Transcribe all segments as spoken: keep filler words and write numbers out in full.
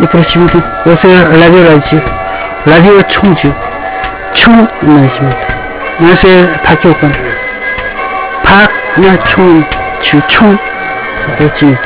그렇습니다. 요새 라디오라지, 라디오 총주, 총, 나십니다. 요새 박효권, 박, 나, 총, 주, 총, 그렇습니다.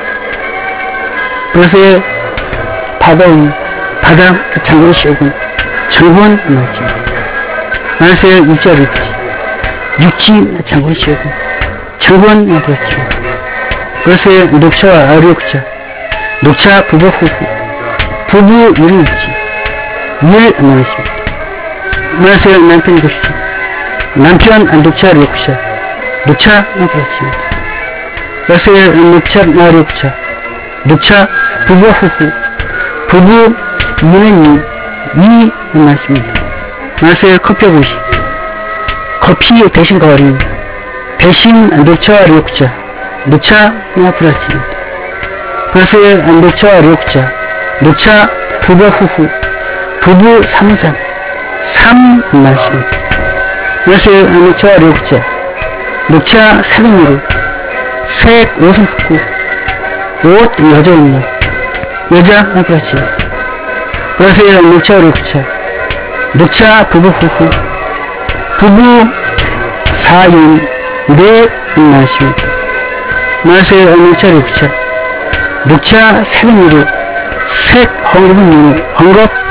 요새 바다운, 바다, 장군 시오군, 장군, 나십니다. 요새 육자리지, 육지, 장군 시오군, 장군, 그렇습니다. 요새 녹차와 어력자, 녹차 부부 후후, 부부 일일지, 일 나왔습니다. 안녕하세요. 남편 고시죠. 남편 녹차 녹차, 녹차 그렇습니다. 안녕하세요. 녹차 녹차, 녹차 부부 후후, 부부 이는 이 나왔습니다. 안녕하세요. 커피 고시, 커피 대신 거리, 대신 녹차 녹차, 녹차 그렇습니다. 안녕하세요. 녹차 녹차, 녹차 부부 후후, 부부 삼삼, 삼 말씀입니다. 안녕하세요. 녹차 녹차, 녹차 색은으로, 색 옷은 붓고, 옷 여자입니다. 여자 그렇습니다. 안녕하세요. 녹차 녹차, 녹차 부부 후후, 부부 사인, 네 말씀입니다. 안녕하세요. 녹차 녹차, 녹차 색은으로, 색 헝겊은 헝겊